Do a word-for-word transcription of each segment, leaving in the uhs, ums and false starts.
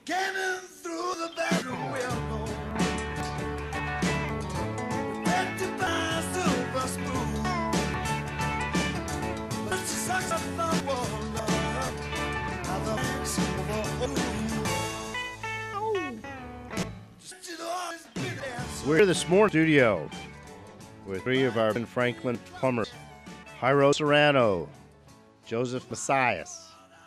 Cannon through the bedroom window. Rectify silver spoon. But she sucks up the water. Another silver spoon. We're in the S'more studio with three of our Ben Franklin plumbers. Jairo Serrano, Joseph Macias.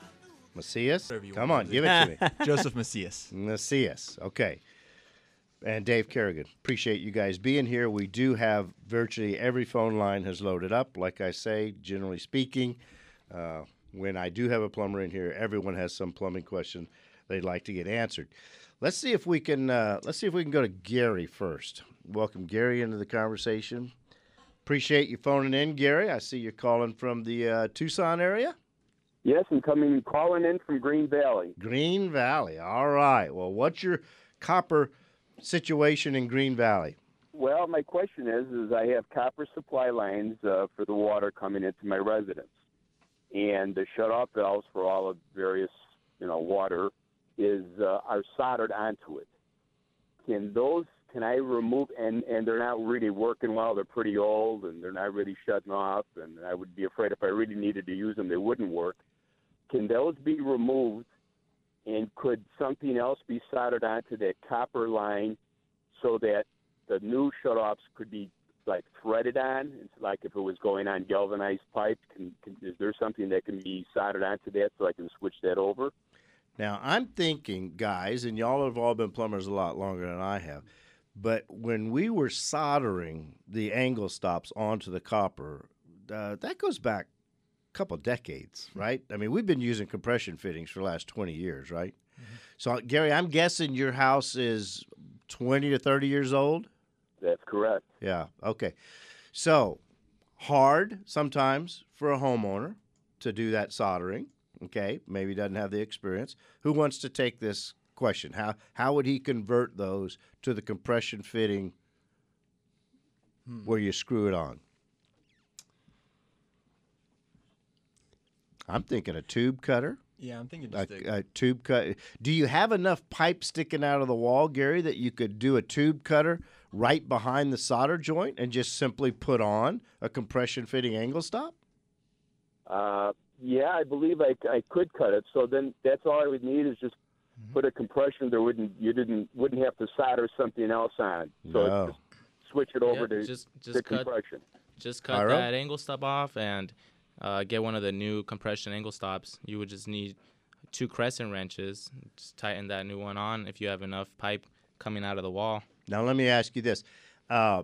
Macias? Come on, give it to me. Joseph Macias. Macias, okay. And Dave Kerrigan. Appreciate you guys being here. We do have virtually every phone line has loaded up. Like I say, generally speaking, uh, when I do have a plumber in here, everyone has some plumbing question they'd like to get answered. Let's see if we can. Uh, let's see if we can go to Gary first. Welcome Gary into the conversation. Appreciate you phoning in, Gary. I see you're calling from the uh, Tucson area. Yes, I'm coming, calling in from Green Valley. Green Valley. All right. Well, what's your copper situation in Green Valley? Well, my question is, is I have copper supply lines uh, for the water coming into my residence, and the shut-off valves for all of various, you know, water is uh, are soldered onto it. Can those? Can I remove? And and they're not really working well. They're pretty old, and they're not really shutting off. And I would be afraid if I really needed to use them, they wouldn't work. Can those be removed, and could something else be soldered onto that copper line so that the new shutoffs could be like threaded on? It's like if it was going on galvanized pipe, can, can, is there something that can be soldered onto that so I can switch that over? Now, I'm thinking, guys, and y'all have all been plumbers a lot longer than I have, but when we were soldering the angle stops onto the copper, uh, that goes back couple decades, right? I mean, we've been using compression fittings for the last twenty years, right? Mm-hmm. So, Gary, I'm guessing your house is twenty to thirty years old? That's correct. Yeah, okay. So, hard sometimes for a homeowner to do that soldering, okay? Maybe doesn't have the experience. Who wants to take this question? How how would he convert those to the compression fitting hmm. where you screw it on? I'm thinking a tube cutter. Yeah, I'm thinking just a, a tube cut. Do you have enough pipe sticking out of the wall, Gary, that you could do a tube cutter right behind the solder joint and just simply put on a compression fitting angle stop? Uh, yeah, I believe I, I could cut it. So then that's all I would need is just mm-hmm. put a compression. There wouldn't you didn't wouldn't have to solder something else on. So no. just switch it over yep, to just, just the cut, compression. Just cut Ira? that angle stop off and uh, get one of the new compression angle stops. You would just need two crescent wrenches. Just tighten that new one on if you have enough pipe coming out of the wall. Now let me ask you this: uh,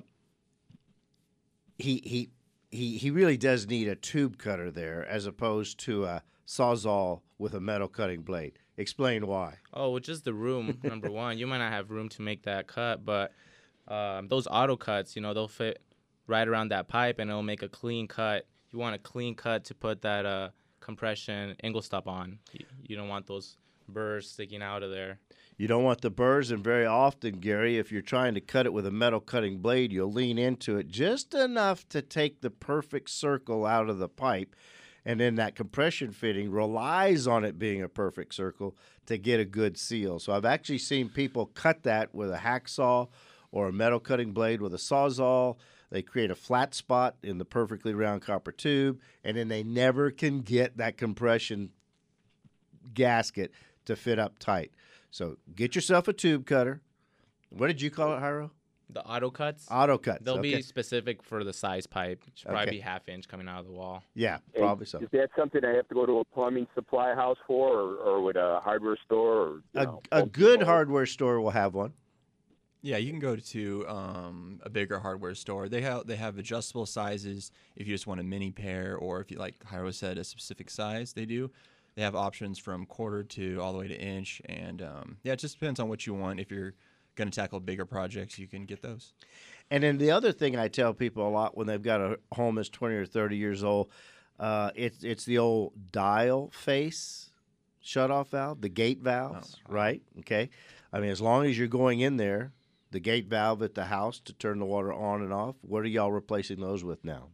he he he he really does need a tube cutter there, as opposed to a sawzall with a metal cutting blade. Explain why. Oh, well, just the room. Number one, you might not have room to make that cut, but um, those auto cuts, you know, they'll fit right around that pipe and it'll make a clean cut. You want a clean cut to put that uh, compression angle stop on. You, you don't want those burrs sticking out of there. You don't want the burrs, and very often, Gary, if you're trying to cut it with a metal cutting blade, you'll lean into it just enough to take the perfect circle out of the pipe, and then that compression fitting relies on it being a perfect circle to get a good seal. So I've actually seen people cut that with a hacksaw or a metal cutting blade with a sawzall. They create a flat spot in the perfectly round copper tube, and then they never can get that compression gasket to fit up tight. So get yourself a tube cutter. What did you call it, Jairo? The auto cuts? Auto cuts. They'll okay. be specific for the size pipe. It should probably Okay. be half inch coming out of the wall. Yeah, probably so. Is that something I have to go to a plumbing supply house for, or, or with a hardware store? Or, you A, know, a good hardware store will have one. Yeah, you can go to um, a bigger hardware store. They have they have adjustable sizes if you just want a mini pair, or if you, like Jairo said, a specific size. They do. They have options from quarter to all the way to inch, and um, yeah, it just depends on what you want. If you're going to tackle bigger projects, you can get those. And then the other thing I tell people a lot when they've got a home that's twenty or thirty years old, uh, it's it's the old dial face shutoff valve, the gate valves, oh. right? Okay, I mean, as long as you're going in there, the gate valve at the house to turn the water on and off. What are y'all replacing those with now?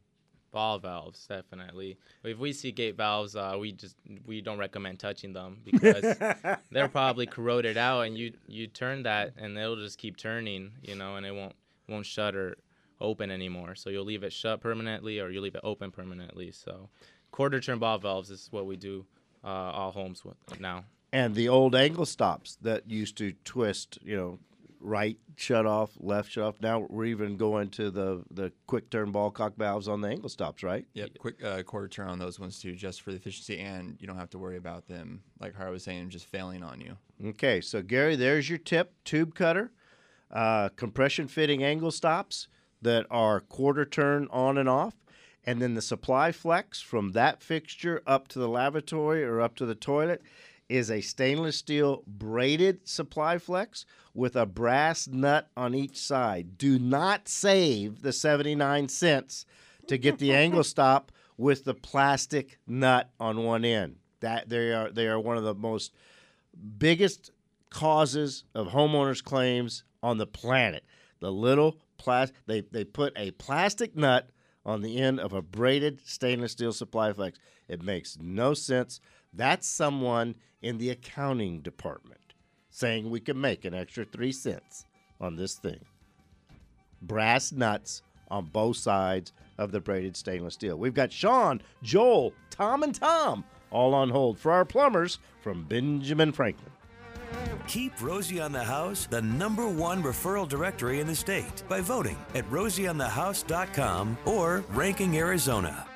Ball valves, definitely. If we see gate valves, uh, we just we don't recommend touching them because they're probably corroded out, and you you turn that, and it'll just keep turning, you know, and it won't won't shut or open anymore. So you'll leave it shut permanently, or you leave it open permanently. So quarter turn ball valves is what we do uh, all homes with now. And the old angle stops that used to twist, you know, right shut off, left shut off. Now we're even going to the, the quick turn ball cock valves on the angle stops, right? Yep, quick uh, quarter turn on those ones too, just for the efficiency, and you don't have to worry about them, like Harry was saying, just failing on you. Okay, so Gary, there's your tip: tube cutter, uh, compression fitting angle stops that are quarter turn on and off, and then the supply flex from that fixture up to the lavatory or up to the toilet is a stainless steel braided supply flex with a brass nut on each side. Do not save the seventy-nine cents to get the angle stop with the plastic nut on one end. That they are they are one of the most biggest causes of homeowners claims on the planet. The little plas- they they put a plastic nut on the end of a braided stainless steel supply flex. It makes no sense. That's someone in the accounting department saying we can make an extra three cents on this thing. Brass nuts on both sides of the braided stainless steel. We've got Sean, Joel, Tom, and Tom all on hold for our plumbers from Benjamin Franklin. Keep Rosie on the House the number one referral directory in the state by voting at rosie on the house dot com or Ranking Arizona.